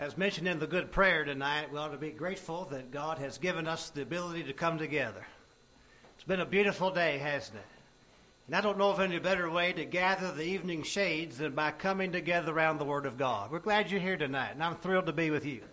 As mentioned in the good prayer tonight, we ought to be grateful that God has given us the ability to come together. It's been a beautiful day, hasn't it? And I don't know of any better way to gather the evening shades than by coming together around the Word of God. We're glad you're here tonight, and I'm thrilled to be with you.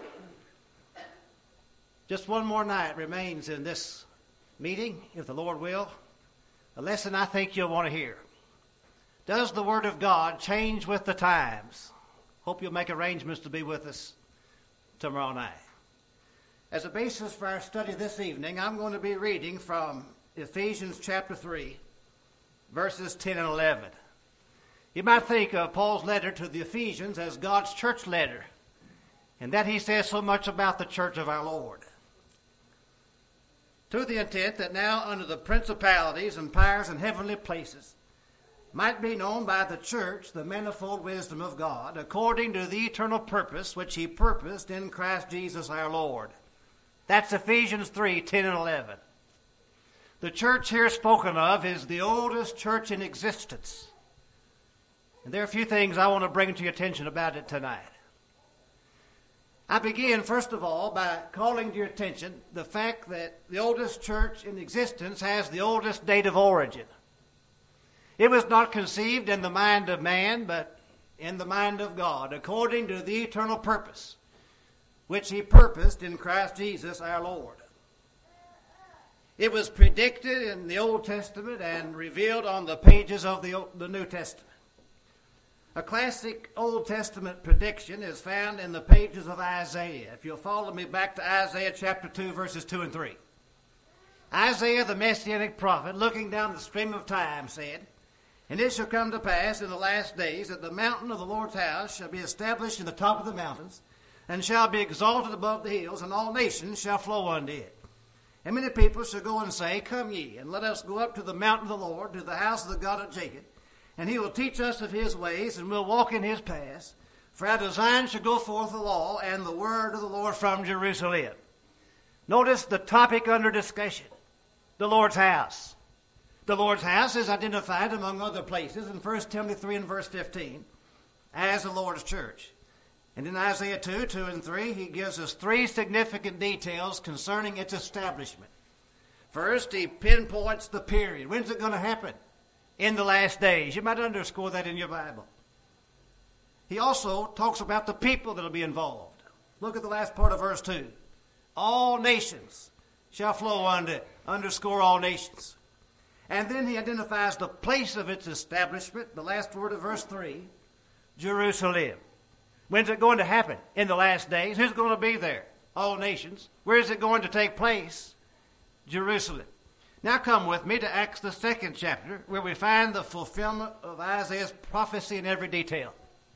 Just one more night remains in this meeting, if the Lord will. A lesson I think you'll want to hear. Does the Word of God change with the times? Hope you'll make arrangements to be with us tomorrow night. As a basis for our study this evening, I'm going to be reading from Ephesians chapter 3, verses 10 and 11. You might think of Paul's letter to the Ephesians as God's church letter, and that he says so much about the church of our Lord. To the intent that now under the principalities and powers in heavenly places might be known by the church the manifold wisdom of God, according to the eternal purpose which he purposed in Christ Jesus our Lord. That's Ephesians 3, 10 and 11. The church here spoken of is the oldest church in existence. And there are a few things I want to bring to your attention about it tonight. I begin, first of all, by calling to your attention the fact that the oldest church in existence has the oldest date of origin. It was not conceived in the mind of man, but in the mind of God, according to the eternal purpose, which he purposed in Christ Jesus our Lord. It was predicted in the Old Testament and revealed on the pages of the New Testament. A classic Old Testament prediction is found in the pages of Isaiah. If you'll follow me back to Isaiah chapter 2, verses 2 and 3. Isaiah, the Messianic prophet, looking down the stream of time, said, "And it shall come to pass in the last days that the mountain of the Lord's house shall be established in the top of the mountains, and shall be exalted above the hills, and all nations shall flow unto it. And many people shall go and say, Come ye, and let us go up to the mountain of the Lord, to the house of the God of Jacob. And he will teach us of his ways, and we'll walk in his paths. For out of Zion shall go forth the law, and the word of the Lord from Jerusalem." Notice the topic under discussion, the Lord's house. The Lord's house is identified, among other places, in 1 Timothy 3 and verse 15, as the Lord's church. And in Isaiah 2, 2 and 3, he gives us three significant details concerning its establishment. First, he pinpoints the period. When's it going to happen? In the last days. You might underscore that in your Bible. He also talks about the people that will be involved. Look at the last part of verse 2. All nations shall flow unto it. Underscore all nations. And then he identifies the place of its establishment, the last word of verse 3, Jerusalem. When's it going to happen? In the last days. Who's going to be there? All nations. Where is it going to take place? Jerusalem. Now come with me to Acts the 2nd chapter, where we find the fulfillment of Isaiah's prophecy in every detail.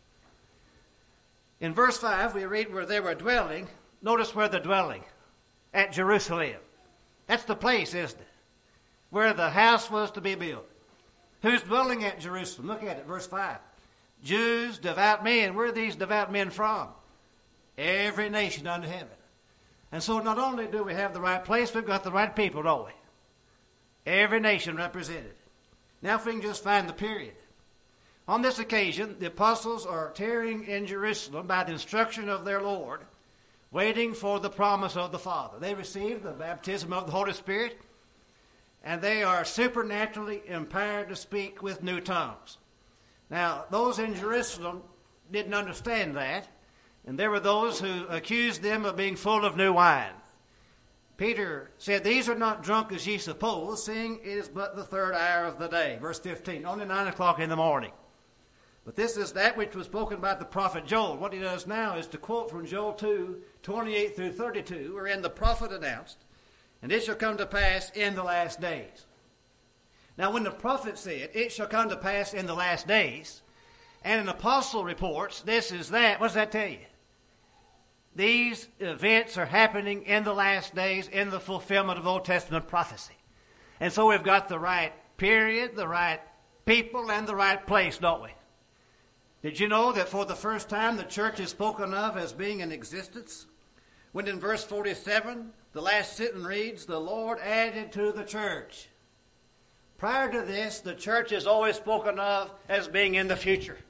In verse 5, we read where they were dwelling. Notice where they're dwelling. At Jerusalem. That's the place, isn't it? Where the house was to be built. Who's dwelling at Jerusalem? Look at it, verse 5. Jews, devout men. Where are these devout men from? Every nation under heaven. And so not only do we have the right place, we've got the right people, don't we? Every nation represented. Now if we can just find the period. On this occasion, the apostles are tarrying in Jerusalem by the instruction of their Lord, waiting for the promise of the Father. They received the baptism of the Holy Spirit, and they are supernaturally empowered to speak with new tongues. Now, those in Jerusalem didn't understand that, and there were those who accused them of being full of new wine. Peter said, "These are not drunk as ye suppose, seeing it is but the third hour of the day." Verse 15, only 9 o'clock in the morning. But this is that which was spoken by the prophet Joel. What he does now is to quote from Joel 2, 28 through 32, wherein the prophet announced, "And it shall come to pass in the last days." Now when the prophet said, "It shall come to pass in the last days," and an apostle reports, "This is that," what does that tell you? These events are happening in the last days in the fulfillment of Old Testament prophecy. And so we've got the right period, the right people, and the right place, don't we? Did you know that for the first time the church is spoken of as being in existence? When in verse 47, the last sentence reads, "The Lord added to the church." Prior to this, the church is always spoken of as being in the future.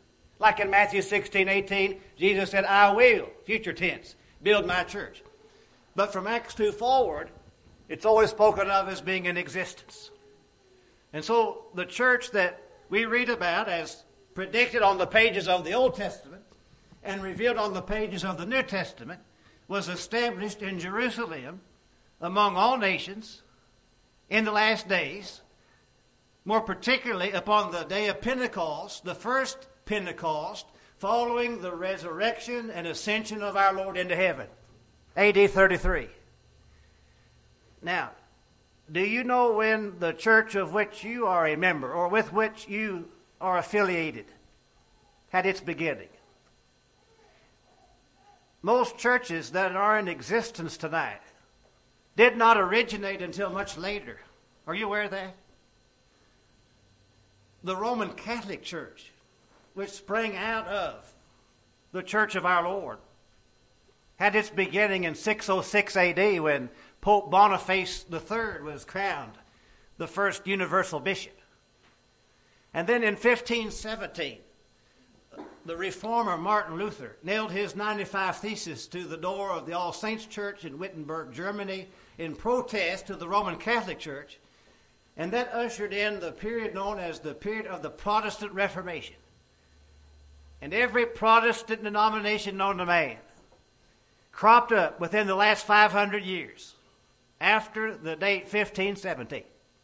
Like in Matthew 16:18, Jesus said, I will, future tense, build my church. But from Acts 2 forward, it's always spoken of as being in existence. And so the church that we read about as predicted on the pages of the Old Testament and revealed on the pages of the New Testament was established in Jerusalem among all nations in the last days, more particularly upon the day of Pentecost, the first Pentecost, following the resurrection and ascension of our Lord into heaven, A.D. 33. Now, do you know when the church of which you are a member or with which you are affiliated had its beginning? Most churches that are in existence tonight did not originate until much later. Are you aware of that? The Roman Catholic Church, which sprang out of the Church of our Lord, had its beginning in 606 A.D. when Pope Boniface III was crowned the first universal bishop. And then in 1517, the reformer Martin Luther nailed his 95 Theses to the door of the All Saints Church in Wittenberg, Germany, in protest to the Roman Catholic Church, and that ushered in the period known as the period of the Protestant Reformation. And every Protestant denomination known to man cropped up within the last 500 years after the date 1517.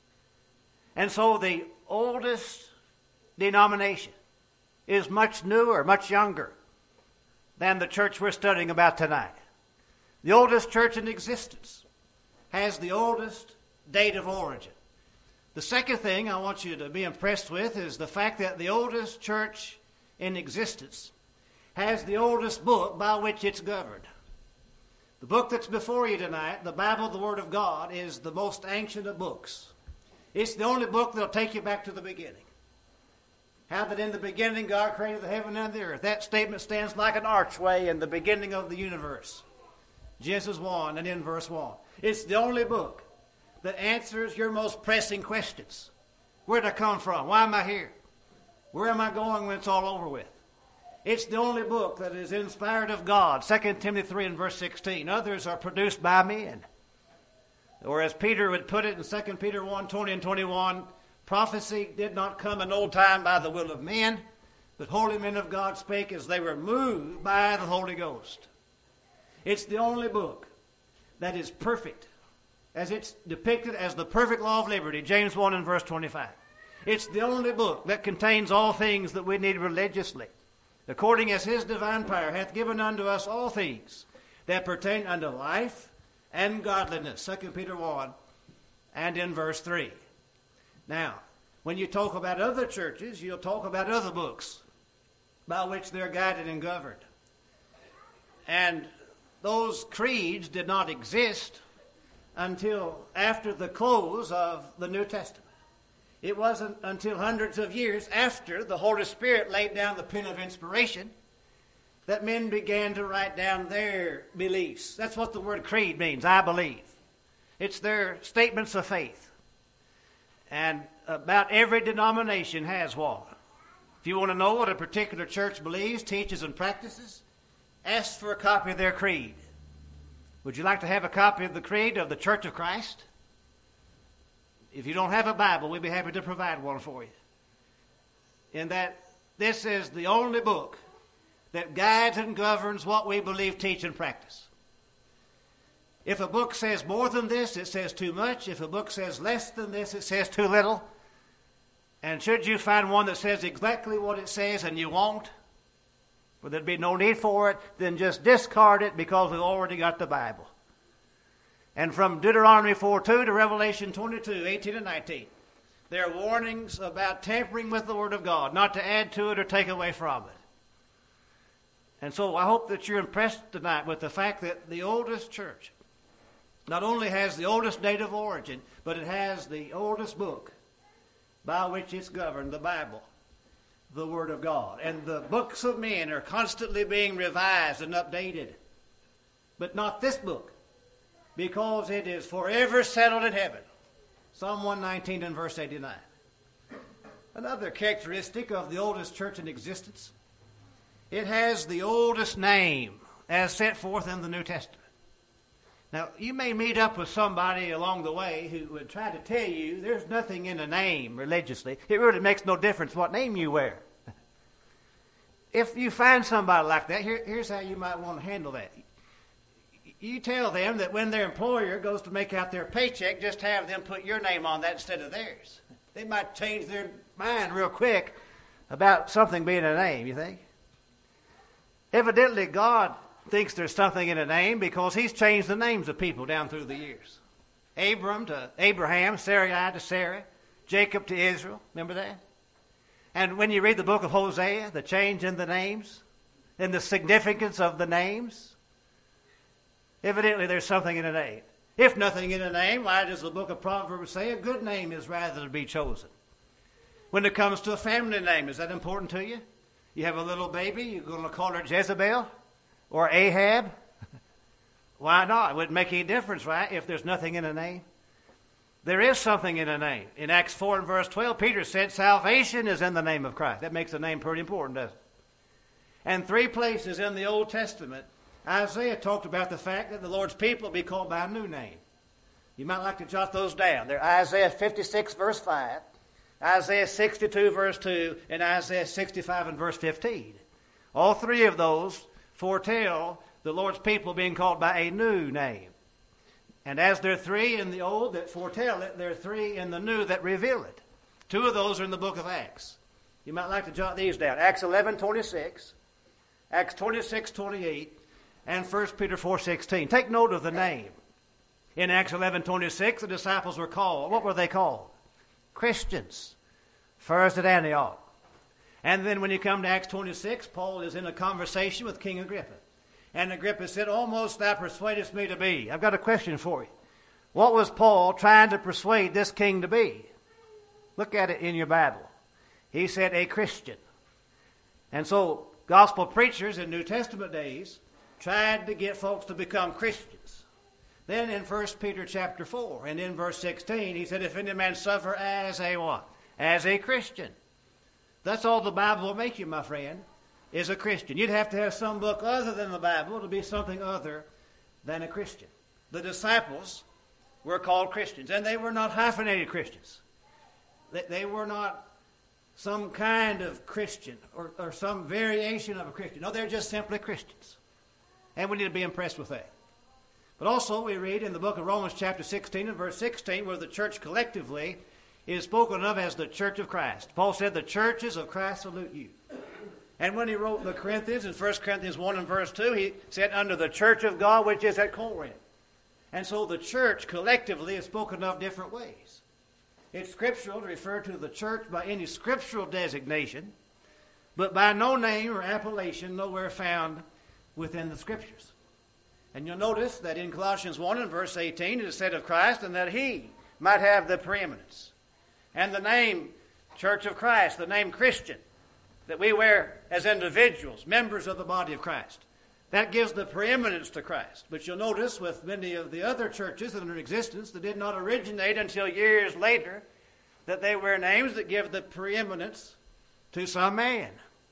And so the oldest denomination is much newer, much younger than the church we're studying about tonight. The oldest church in existence has the oldest date of origin. The second thing I want you to be impressed with is the fact that the oldest church in existence has the oldest book by which it's governed. The book that's before you tonight, the Bible, the Word of God, is the most ancient of books. It's the only book that'll take you back to the beginning. How that in the beginning God created the heaven and the earth. That statement stands like an archway in the beginning of the universe. Genesis 1 and in verse 1. It's the only book that answers your most pressing questions. Where did I come from? Why am I here? Where am I going when it's all over with? It's the only book that is inspired of God. 2 Timothy 3 and verse 16. Others are produced by men. Or as Peter would put it in 2 Peter 1, 20 and 21, prophecy did not come in old time by the will of men, but holy men of God spake as they were moved by the Holy Ghost. It's the only book that is perfect, as it's depicted as the perfect law of liberty, James 1 and verse 25. It's the only book that contains all things that we need religiously, according as his divine power hath given unto us all things that pertain unto life and godliness, 2 Peter 1 and in verse 3. Now, when you talk about other churches, you'll talk about other books by which they're guided and governed. And those creeds did not exist until after the close of the New Testament. It wasn't until hundreds of years after the Holy Spirit laid down the pen of inspiration that men began to write down their beliefs. That's what the word creed means, I believe. It's their statements of faith. And about every denomination has one. If you want to know what a particular church believes, teaches, and practices, ask for a copy of their creed. Would you like to have a copy of the creed of the Church of Christ? If you don't have a Bible, we'd be happy to provide one for you. In that this is the only book that guides and governs what we believe, teach, and practice. If a book says more than this, it says too much. If a book says less than this, it says too little. And should you find one that says exactly what it says and you won't, well, there'd be no need for it, then just discard it because we've already got the Bible. And from Deuteronomy 4:2 to Revelation 22, 18 and 19, there are warnings about tampering with the Word of God, not to add to it or take away from it. And so I hope that you're impressed tonight with the fact that the oldest church not only has the oldest date of origin, but it has the oldest book by which it's governed, the Bible, the Word of God. And the books of men are constantly being revised and updated. But not this book, because it is forever settled in heaven. Psalm 119 and verse 89. Another characteristic of the oldest church in existence It has the oldest name as set forth in the New Testament. Now, you may meet up with somebody along the way who would try to tell you there's nothing in a name religiously. It really makes no difference what name you wear. If you find somebody like that, here's how you might want to handle that. You tell them that when their employer goes to make out their paycheck, just have them put your name on that instead of theirs. They might change their mind real quick about something being a name, you think? Evidently, God thinks there's something in a name because he's changed the names of people down through the years. Abram to Abraham, Sarai to Sarah, Jacob to Israel. Remember that? And when you read the book of Hosea, the change in the names and the significance of the names, evidently there's something in a name. If nothing in a name, why does the book of Proverbs say a good name is rather to be chosen? When it comes to a family name, is that important to you? You have a little baby, you're going to call her Jezebel or Ahab? Why not? It wouldn't make any difference, right, if there's nothing in a name? There is something in a name. In Acts 4 and verse 12, Peter said salvation is in the name of Christ. That makes the name pretty important, doesn't it? And 3 places in the Old Testament, Isaiah talked about the fact that the Lord's people be called by a new name. You might like to jot those down. They're Isaiah 56 verse 5, Isaiah 62 verse 2, and Isaiah 65 and verse 15. All 3 of those foretell the Lord's people being called by a new name. And as there are 3 in the Old that foretell it, there are 3 in the New that reveal it. 2 of those are in the book of Acts. You might like to jot these down. Acts 11:26, Acts 26:28, and 1 Peter 4:16. Take note of the name. In Acts 11:26, the disciples were called. What were they called? Christians. First at Antioch. And then when you come to Acts 26, Paul is in a conversation with King Agrippa. And Agrippa said, almost thou persuadest me to be. I've got a question for you. What was Paul trying to persuade this king to be? Look at it in your Bible. He said a Christian. And so gospel preachers in New Testament days tried to get folks to become Christians. Then in 1 Peter chapter 4 and in verse 16, he said, if any man suffer as a what? As a Christian. That's all the Bible will make you, my friend, is a Christian. You'd have to have some book other than the Bible to be something other than a Christian. The disciples were called Christians, and they were not hyphenated Christians. They were not some kind of Christian or some variation of a Christian. No, they're just simply Christians. And we need to be impressed with that. But also we read in the book of Romans chapter 16 and verse 16 where the church collectively is spoken of as the church of Christ. Paul said, the churches of Christ salute you. And when he wrote the Corinthians in 1 Corinthians 1 and verse 2, he said, under the church of God which is at Corinth. And so the church collectively is spoken of different ways. It's scriptural to refer to the church by any scriptural designation, but by no name or appellation nowhere found within the scriptures. And you'll notice that in Colossians 1 and verse 18 it is said of Christ, and that he might have the preeminence. And the name Church of Christ, the name Christian, that we wear as individuals, members of the body of Christ, that gives the preeminence to Christ. But you'll notice with many of the other churches that are in existence that did not originate until years later, that they wear names that give the preeminence to some man,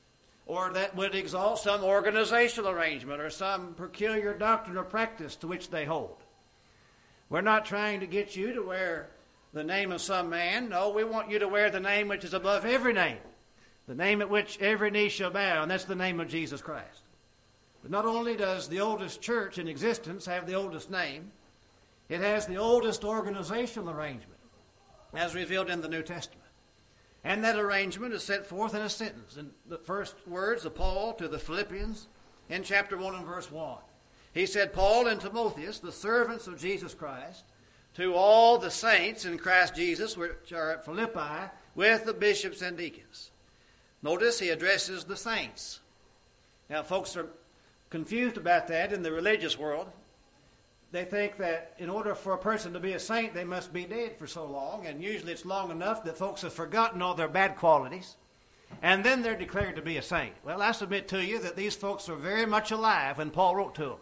or that would exalt some organizational arrangement or some peculiar doctrine or practice to which they hold. We're not trying to get you to wear the name of some man. No, we want you to wear the name which is above every name, the name at which every knee shall bow, and that's the name of Jesus Christ. But not only does the oldest church in existence have the oldest name, it has the oldest organizational arrangement, as revealed in the New Testament. And that arrangement is set forth in a sentence. In the first words of Paul to the Philippians in chapter 1 and verse 1. He said, Paul and Timotheus, the servants of Jesus Christ, to all the saints in Christ Jesus, which are at Philippi, with the bishops and deacons. Notice he addresses the saints. Now, folks are confused about that in the religious world. They think that in order for a person to be a saint, they must be dead for so long, and usually it's long enough that folks have forgotten all their bad qualities, and then they're declared to be a saint. Well, I submit to you that these folks are very much alive when Paul wrote to them.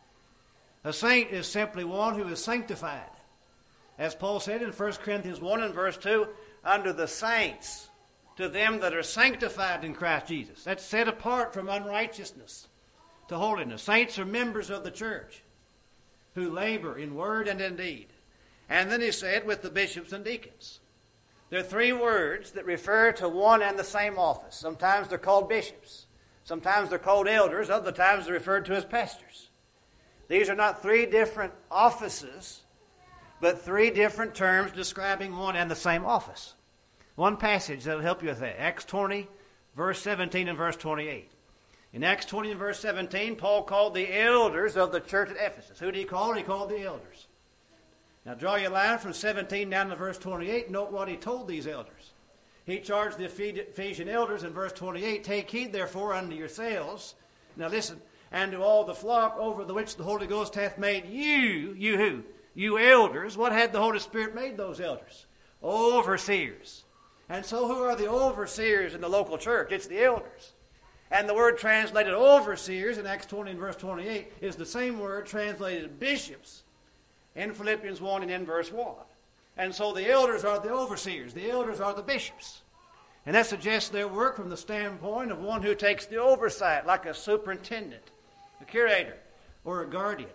A saint is simply one who is sanctified. As Paul said in 1 Corinthians 1 and verse 2, under the saints to them that are sanctified in Christ Jesus. That's set apart from unrighteousness to holiness. Saints are members of the church who labor in word and in deed. And then he said, with the bishops and deacons. There are three words that refer to one and the same office. Sometimes they're called bishops. Sometimes they're called elders. Other times they're referred to as pastors. These are not three different offices, but three different terms describing one and the same office. One passage that will help you with that. Acts 20, verse 17 and verse 28. In Acts 20 and verse 17, Paul called the elders of the church at Ephesus. Who did he call? He called the elders. Now draw your line from 17 down to verse 28. Note what he told these elders. He charged the Ephesian elders in verse 28, take heed therefore unto yourselves. Now listen, and to all the flock over the which the Holy Ghost hath made you who? You elders. What had the Holy Spirit made those elders? Overseers. And so who are the overseers in the local church? It's the elders. And the word translated overseers in Acts 20 and verse 28 is the same word translated bishops in Philippians 1 and in verse 1. And so the elders are the overseers. The elders are the bishops. And that suggests their work from the standpoint of one who takes the oversight, like a superintendent, a curator, or a guardian.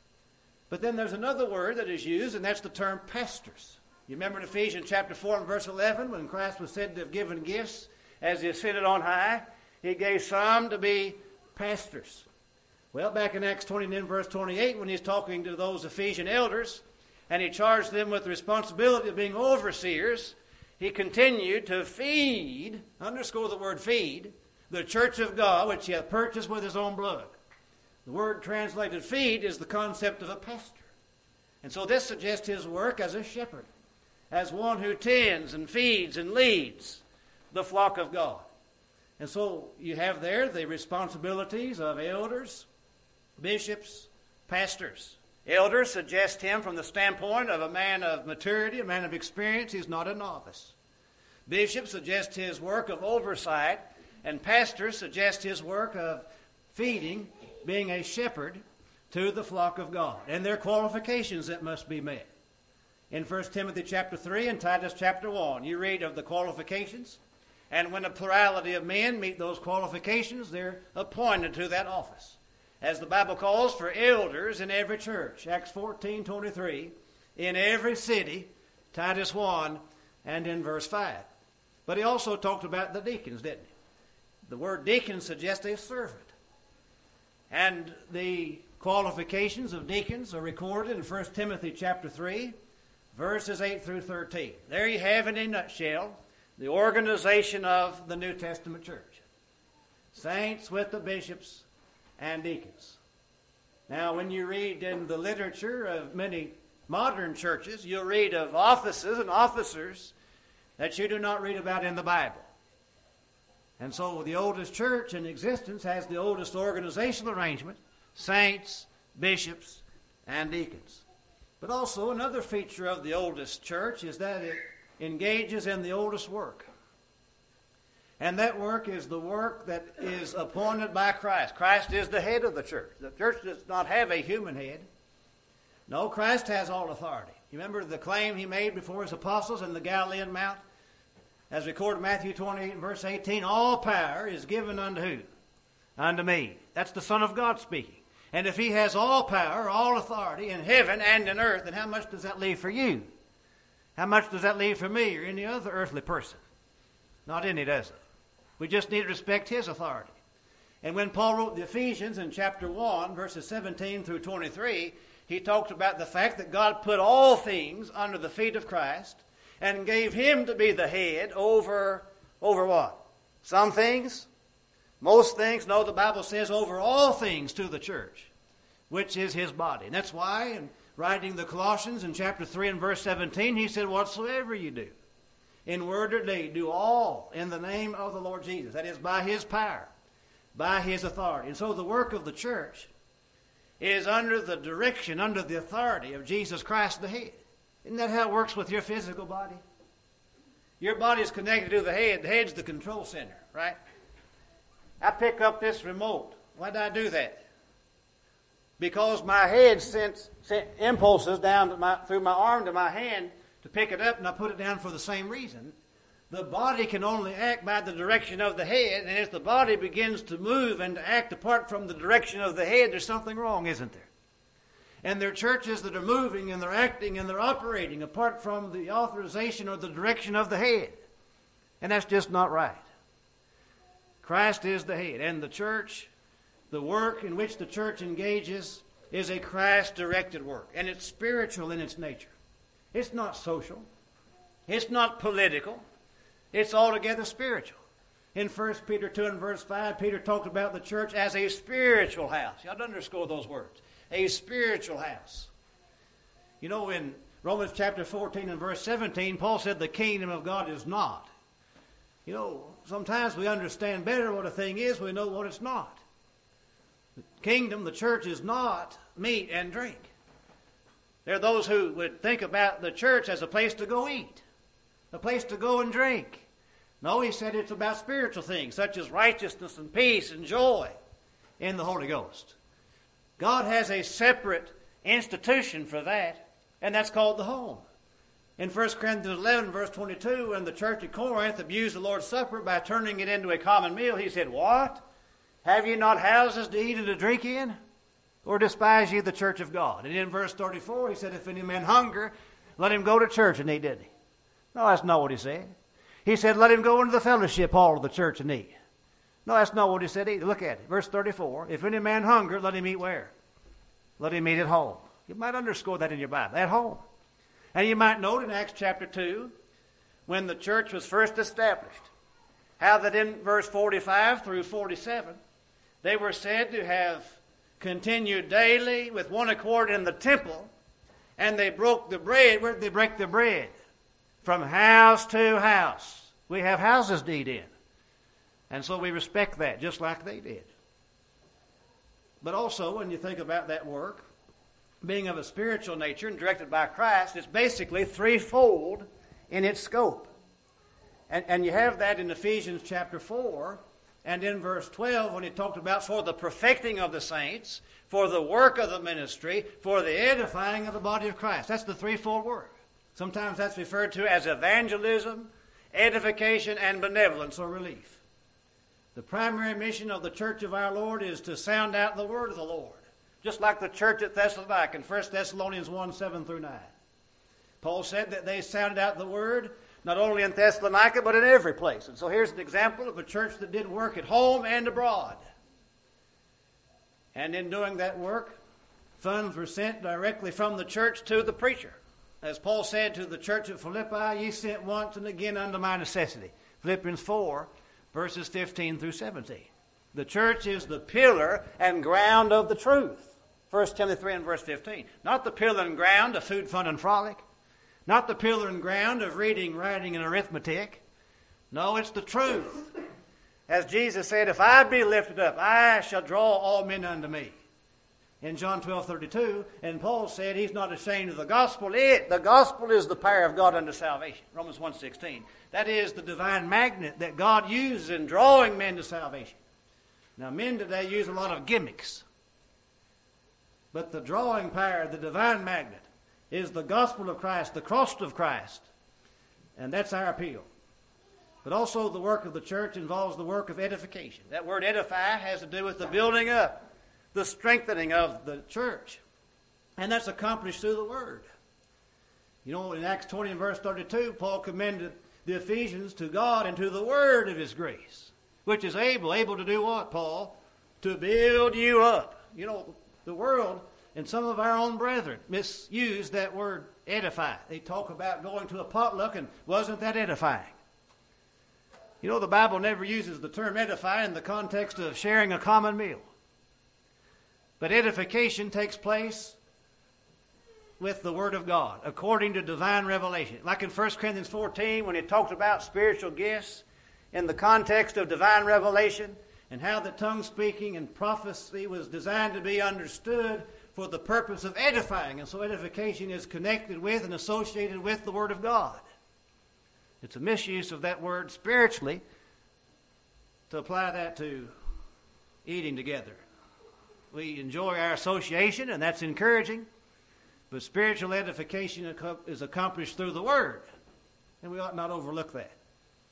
But then there's another word that is used, and that's the term pastors. You remember in Ephesians chapter 4 and verse 11, when Christ was said to have given gifts as he ascended on high, he gave some to be pastors. Well, back in Acts 20 and in verse 28, when he's talking to those Ephesian elders, and he charged them with the responsibility of being overseers, he continued to feed, underscore the word feed, the church of God, which he hath purchased with his own blood. The word translated feed is the concept of a pastor. And so this suggests his work as a shepherd, as one who tends and feeds and leads the flock of God. And so you have there the responsibilities of elders, bishops, pastors. Elders suggest him from the standpoint of a man of maturity, a man of experience. He's not a novice. Bishops suggest his work of oversight, and pastors suggest his work of feeding, being a shepherd to the flock of God. And there are qualifications that must be met. In 1 Timothy chapter 3 and Titus chapter 1, you read of the qualifications. And when a plurality of men meet those qualifications, they're appointed to that office. As the Bible calls for elders in every church, Acts 14:23, in every city, Titus 1, and in verse 5. But he also talked about the deacons, didn't he? The word deacon suggests a servant. And the qualifications of deacons are recorded in 1 Timothy chapter 3, verses 8 through 13. There you have in a nutshell the organization of the New Testament church. Saints with the bishops and deacons. Now, when you read in the literature of many modern churches, you'll read of offices and officers that you do not read about in the Bible. And so the oldest church in existence has the oldest organizational arrangement, saints, bishops, and deacons. But also another feature of the oldest church is that it engages in the oldest work. And that work is the work that is appointed by Christ. Christ is the head of the church. The church does not have a human head. No, Christ has all authority. You remember the claim he made before his apostles in the Galilean Mount? As recorded in Matthew 28 and verse 18, all power is given unto who? Unto me. That's the Son of God speaking. And if he has all power, all authority in heaven and in earth, then how much does that leave for you? How much does that leave for me or any other earthly person? Not any, does it? We just need to respect his authority. And when Paul wrote the Ephesians in chapter 1, verses 17 through 23, he talked about the fact that God put all things under the feet of Christ and gave him to be the head over what? Some things? Most things? No, the Bible says over all things to the church, which is his body. And that's why in writing the Colossians in chapter 3 and verse 17, he said, whatsoever you do, in word or deed, do all in the name of the Lord Jesus. That is, by his power, by his authority. And so the work of the church is under the direction, under the authority of Jesus Christ the head. Isn't that how it works with your physical body? Your body is connected to the head. The head's the control center, right? I pick up this remote. Why did I do that? Because my head sent impulses down to through my arm to my hand to pick it up, and I put it down for the same reason. The body can only act by the direction of the head, and if the body begins to move and to act apart from the direction of the head, there's something wrong, isn't there? And there are churches that are moving and they're acting and they're operating apart from the authorization or the direction of the head. And that's just not right. Christ is the head, and the church, the work in which the church engages, is a Christ-directed work, and it's spiritual in its nature. It's not social. It's not political. It's altogether spiritual. In 1 Peter 2 and verse 5, Peter talked about the church as a spiritual house. You ought to underscore those words. A spiritual house. You know, in Romans chapter 14 and verse 17, Paul said the kingdom of God is not. You know, sometimes we understand better what a thing is, we know what it's not. The kingdom, the church, is not meat and drink. There are those who would think about the church as a place to go eat, a place to go and drink. No, he said it's about spiritual things, such as righteousness and peace and joy in the Holy Ghost. God has a separate institution for that, and that's called the home. In 1 Corinthians 11, verse 22, when the church at Corinth abused the Lord's Supper by turning it into a common meal, he said, "What? Have ye not houses to eat and to drink in? Or despise ye the church of God?" And in verse 34, he said, "If any man hunger, let him go to church and eat," didn't he? No, that's not what he said. He said, "Let him go into the fellowship hall of the church and eat." No, that's not what he said either. Look at it. Verse 34, "If any man hunger, let him eat where? Let him eat at home." You might underscore that in your Bible, at home. And you might note in Acts chapter 2, when the church was first established, how that in verse 45 through 47, they were said to have continued daily with one accord in the temple, and they broke the bread. Where did they break the bread? From house to house. We have houses to eat in. And so we respect that, just like they did. But also, when you think about that work, being of a spiritual nature and directed by Christ, it's basically threefold in its scope. And you have that in Ephesians chapter 4 and in verse 12 when he talked about for the perfecting of the saints, for the work of the ministry, for the edifying of the body of Christ. That's the threefold work. Sometimes that's referred to as evangelism, edification, and benevolence or relief. The primary mission of the church of our Lord is to sound out the word of the Lord. Just like the church at Thessalonica in 1 Thessalonians 1, 7 through 9. Paul said that they sounded out the word not only in Thessalonica, but in every place. And so here's an example of a church that did work at home and abroad. And in doing that work, funds were sent directly from the church to the preacher. As Paul said to the church at Philippi, "Ye sent once and again unto my necessity." Philippians 4, verses 15 through 17. The church is the pillar and ground of the truth. 1 Timothy 3 and verse 15. Not the pillar and ground of food, fun, and frolic. Not the pillar and ground of reading, writing, and arithmetic. No, it's the truth. As Jesus said, "If I be lifted up, I shall draw all men unto me." In John 12:32, and Paul said he's not ashamed of the gospel. The gospel is the power of God unto salvation. Romans 1:16. That is the divine magnet that God uses in drawing men to salvation. Now, men today use a lot of gimmicks. But the drawing power, the divine magnet, is the gospel of Christ, the cross of Christ. And that's our appeal. But also the work of the church involves the work of edification. That word edify has to do with the building up, the strengthening of the church. And that's accomplished through the word. You know, in Acts 20 and verse 32, Paul commended the Ephesians to God and to the word of his grace, which is able to do what, Paul? To build you up. You know, the world and some of our own brethren misuse that word edify. They talk about going to a potluck, and wasn't that edifying? You know, the Bible never uses the term edify in the context of sharing a common meal. But edification takes place with the Word of God, according to divine revelation. Like in 1 Corinthians 14, when he talked about spiritual gifts in the context of divine revelation, and how the tongue speaking and prophecy was designed to be understood for the purpose of edifying. And so edification is connected with and associated with the Word of God. It's a misuse of that word spiritually to apply that to eating together. We enjoy our association, and that's encouraging, but spiritual edification is accomplished through the Word, and we ought not overlook that.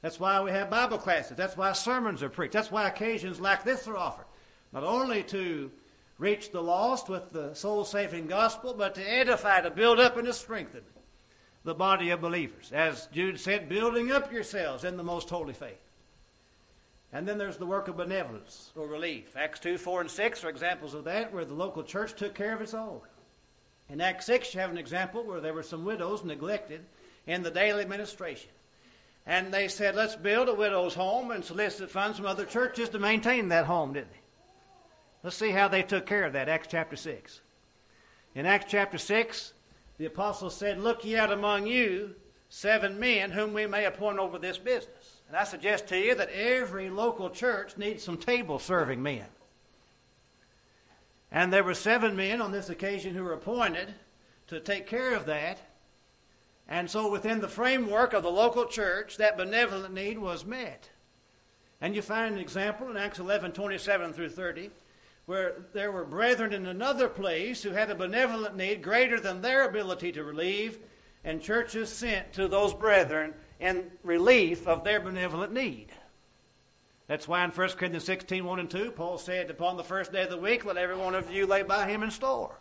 That's why we have Bible classes. That's why sermons are preached. That's why occasions like this are offered. Not only to reach the lost with the soul-saving gospel, but to edify, to build up, and to strengthen the body of believers. As Jude said, building up yourselves in the most holy faith. And then there's the work of benevolence or relief. Acts 2, 4, and 6 are examples of that, where the local church took care of its own. In Acts 6, you have an example where there were some widows neglected in the daily administration. And they said, let's build a widow's home and solicit funds from other churches to maintain that home, didn't they? Let's see how they took care of that, Acts chapter 6. In Acts chapter 6, the apostles said, look ye out among you 7 men whom we may appoint over this business. And I suggest to you that every local church needs some table-serving men. And there were 7 men on this occasion who were appointed to take care of that. And so within the framework of the local church, that benevolent need was met. And you find an example in Acts 11, 27 through 30, where there were brethren in another place who had a benevolent need greater than their ability to relieve, and churches sent to those brethren in relief of their benevolent need. That's why in 1 Corinthians 16, 1 and 2, Paul said, upon the first day of the week, let every one of you lay by him in store.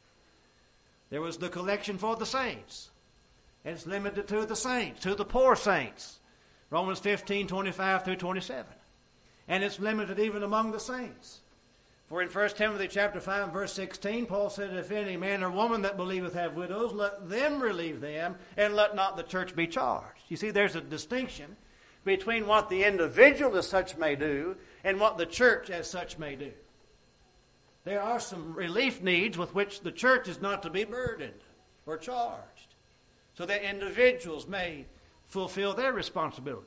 There was the collection for the saints. It's limited to the saints, to the poor saints. Romans 15, 25 through 27. And it's limited even among the saints. For in 1 Timothy chapter 5, verse 16, Paul said, if any man or woman that believeth have widows, let them relieve them, and let not the church be charged. You see, there's a distinction between what the individual as such may do and what the church as such may do. There are some relief needs with which the church is not to be burdened or charged, so that individuals may fulfill their responsibility.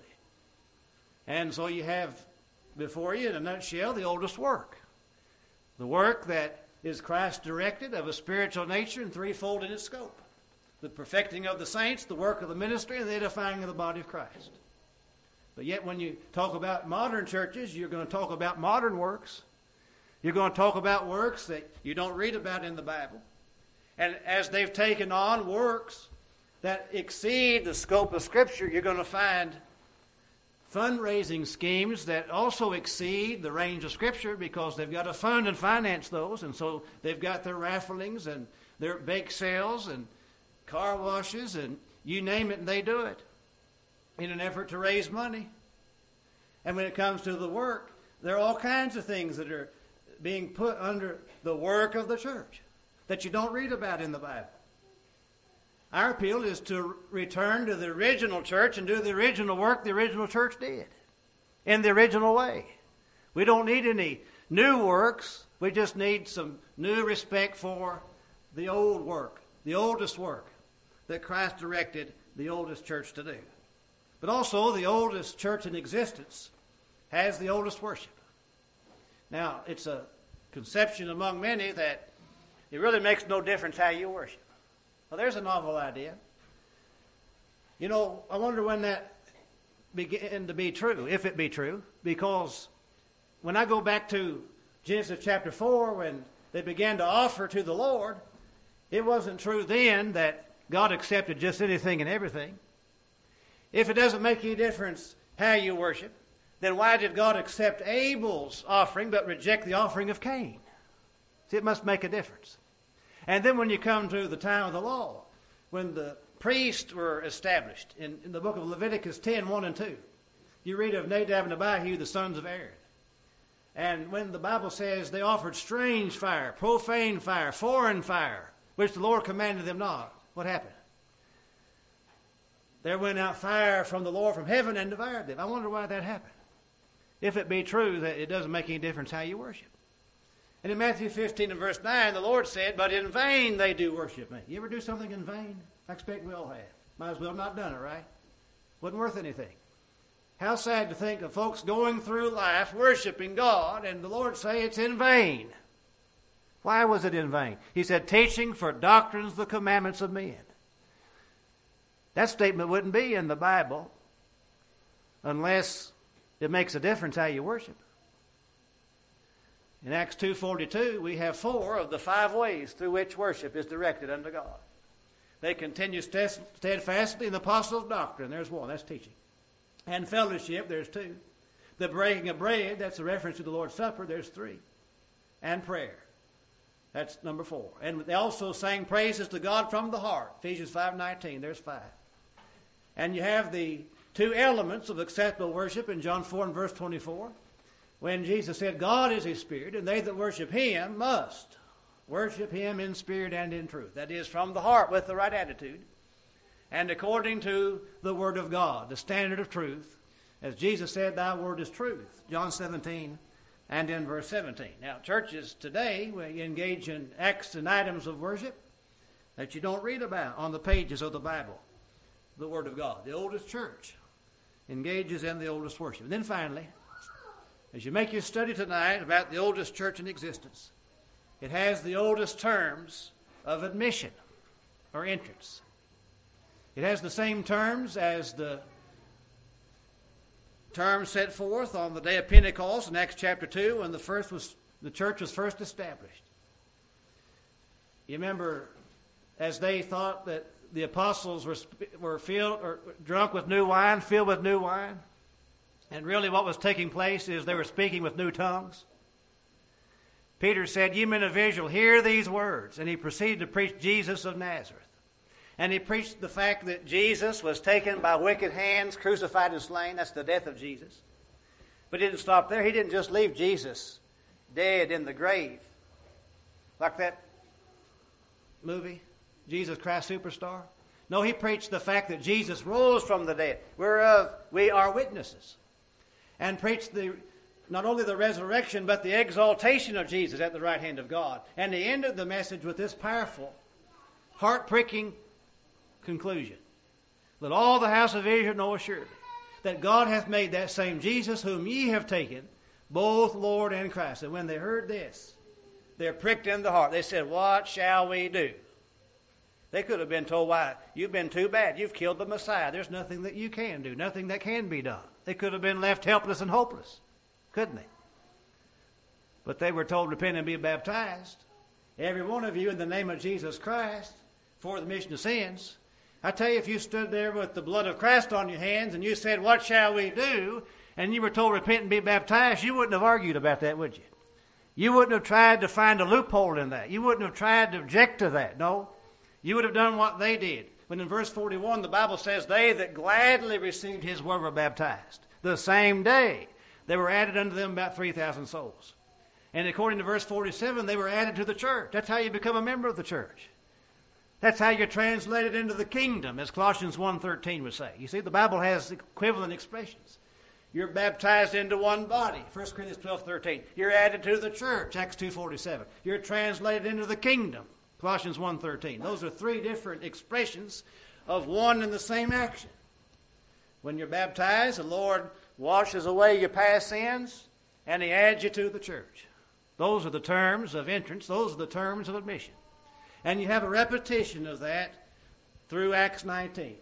And so you have before you, in a nutshell, the oldest work. The work that is Christ-directed, of a spiritual nature, and threefold in its scope. The perfecting of the saints, the work of the ministry, and the edifying of the body of Christ. But yet when you talk about modern churches, you're going to talk about modern works. You're going to talk about works that you don't read about in the Bible. And as they've taken on works that exceed the scope of Scripture, you're going to find fundraising schemes that also exceed the range of Scripture, because they've got to fund and finance those, and so they've got their rafflings and their bake sales and car washes and you name it, and they do it in an effort to raise money. And when it comes to the work, there are all kinds of things that are being put under the work of the church that you don't read about in the Bible. Our appeal is to return to the original church and do the original work the original church did in the original way. We don't need any new works. We just need some new respect for the old work, the oldest work that Christ directed the oldest church to do. But also, the oldest church in existence has the oldest worship. Now, it's a conception among many that it really makes no difference how you worship. Well, there's a novel idea. You know, I wonder when that began to be true, if it be true, because when I go back to Genesis chapter 4, when they began to offer to the Lord, it wasn't true then that God accepted just anything and everything. If it doesn't make any difference how you worship, then why did God accept Abel's offering but reject the offering of Cain? See, it must make a difference. And then when you come to the time of the law, when the priests were established, in the book of Leviticus 10, 1 and 2, you read of Nadab and Abihu, the sons of Aaron. And when the Bible says they offered strange fire, profane fire, foreign fire, which the Lord commanded them not, what happened? There went out fire from the Lord from heaven and devoured them. I wonder why that happened. If it be true that it doesn't make any difference how you worship. And in Matthew 15 and verse 9, the Lord said, but in vain they do worship me. You ever do something in vain? I expect we all have. Might as well not done it, right? Wasn't worth anything. How sad to think of folks going through life worshiping God, and the Lord say it's in vain. Why was it in vain? He said, teaching for doctrines the commandments of men. That statement wouldn't be in the Bible unless it makes a difference how you worship. In Acts 2:42, we have 4 of the 5 ways through which worship is directed unto God. They continue steadfastly in the apostles' doctrine. There's one, that's teaching. And fellowship, there's 2. The breaking of bread, that's a reference to the Lord's Supper, there's 3. And prayer, that's number 4. And they also sang praises to God from the heart, Ephesians 5:19, there's 5. And you have the 2 elements of acceptable worship in John 4 and verse 24, when Jesus said, God is his Spirit, and they that worship him must worship him in spirit and in truth. That is, from the heart with the right attitude, and according to the Word of God, the standard of truth. As Jesus said, thy word is truth, John 17 and in verse 17. Now, churches today, we engage in acts and items of worship that you don't read about on the pages of the Bible, the Word of God. The oldest church engages in the oldest worship. And then finally, as you make your study tonight about the oldest church in existence, it has the oldest terms of admission or entrance. It has the same terms as the terms set forth on the day of Pentecost in Acts chapter 2 when the church was first established. You remember, as they thought that the apostles were filled or drunk with new wine, filled with new wine, and really what was taking place is they were speaking with new tongues. Peter said, "Ye men of Israel, hear these words." And he proceeded to preach Jesus of Nazareth. And he preached the fact that Jesus was taken by wicked hands, crucified and slain. That's the death of Jesus. But he didn't stop there. He didn't just leave Jesus dead in the grave. Like that movie, Jesus Christ Superstar. No, he preached the fact that Jesus rose from the dead, whereof we are witnesses. And preached not only the resurrection, but the exaltation of Jesus at the right hand of God. And he ended the message with this powerful, heart-pricking conclusion. Let all the house of Israel know assuredly that God hath made that same Jesus whom ye have taken, both Lord and Christ. And when they heard this, they're pricked in the heart. They said, what shall we do? They could have been told, why, you've been too bad. You've killed the Messiah. There's nothing that you can do, nothing that can be done. They could have been left helpless and hopeless, couldn't they? But they were told, repent and be baptized, every one of you, in the name of Jesus Christ, for the remission of sins. I tell you, if you stood there with the blood of Christ on your hands and you said, what shall we do? And you were told, repent and be baptized, you wouldn't have argued about that, would you? You wouldn't have tried to find a loophole in that. You wouldn't have tried to object to that. No. You would have done what they did. When in verse 41, the Bible says, they that gladly received his word were baptized. The same day, there were added unto them about 3,000 souls. And according to verse 47, they were added to the church. That's how you become a member of the church. That's how you're translated into the kingdom, as Colossians 1:13 would say. You see, the Bible has equivalent expressions. You're baptized into one body, 1 Corinthians 12:13. You're added to the church, Acts 2:47. You're translated into the kingdom, Colossians 1:13. Those are 3 different expressions of one and the same action. When you're baptized, the Lord washes away your past sins, and he adds you to the church. Those are the terms of entrance. Those are the terms of admission. And you have a repetition of that through Acts 19.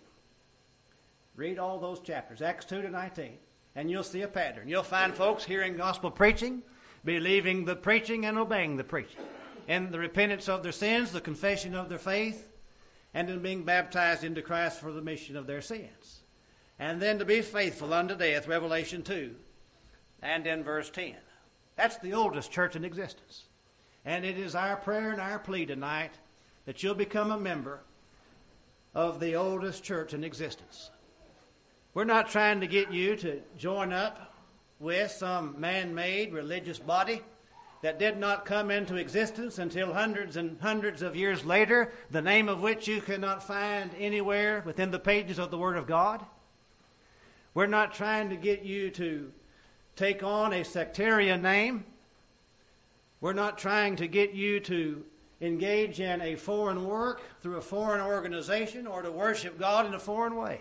Read all those chapters, Acts 2 to 19, and you'll see a pattern. You'll find folks hearing gospel preaching, believing the preaching and obeying the preaching, and the repentance of their sins, the confession of their faith, and in being baptized into Christ for the remission of their sins. And then to be faithful unto death, Revelation 2, and in verse 10. That's the oldest church in existence. And it is our prayer and our plea tonight that you'll become a member of the oldest church in existence. We're not trying to get you to join up with some man-made religious body that did not come into existence until hundreds and hundreds of years later, the name of which you cannot find anywhere within the pages of the Word of God. We're not trying to get you to take on a sectarian name. We're not trying to get you to engage in a foreign work through a foreign organization or to worship God in a foreign way.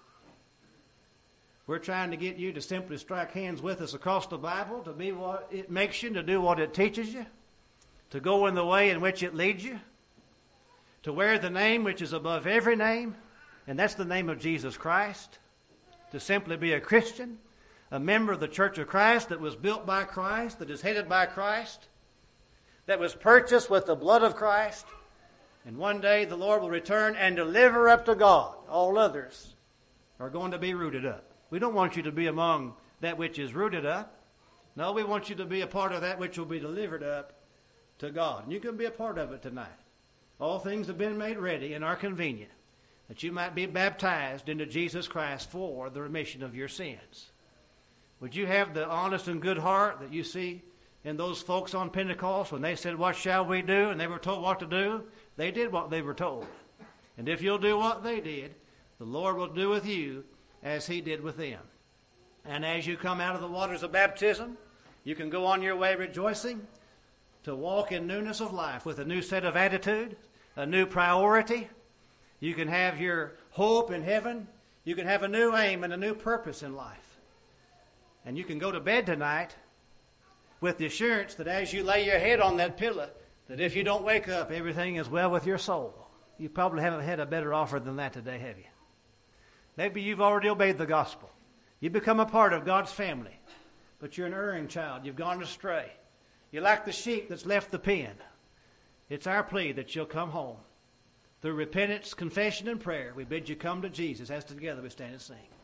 We're trying to get you to simply strike hands with us across the Bible, to be what it makes you, to do what it teaches you, to go in the way in which it leads you, to wear the name which is above every name, and that's the name of Jesus Christ, to simply be a Christian, a member of the Church of Christ that was built by Christ, that is headed by Christ, that was purchased with the blood of Christ, and one day the Lord will return and deliver up to God. All others are going to be rooted up. We don't want you to be among that which is rooted up. No, we want you to be a part of that which will be delivered up to God. And you can be a part of it tonight. All things have been made ready and are convenient, that you might be baptized into Jesus Christ for the remission of your sins. Would you have the honest and good heart that you see in those folks on Pentecost when they said, "What shall we do?" and they were told what to do? They did what they were told. And if you'll do what they did, the Lord will do with you as he did with them. And as you come out of the waters of baptism, you can go on your way rejoicing to walk in newness of life with a new set of attitude, a new priority. You can have your hope in heaven. You can have a new aim and a new purpose in life. And you can go to bed tonight with the assurance that as you lay your head on that pillow, that if you don't wake up, everything is well with your soul. You probably haven't had a better offer than that today, have you? Maybe you've already obeyed the gospel. You become a part of God's family, but you're an erring child. You've gone astray. You're like the sheep that's left the pen. It's our plea that you'll come home. Through repentance, confession, and prayer, we bid you come to Jesus as together we stand and sing.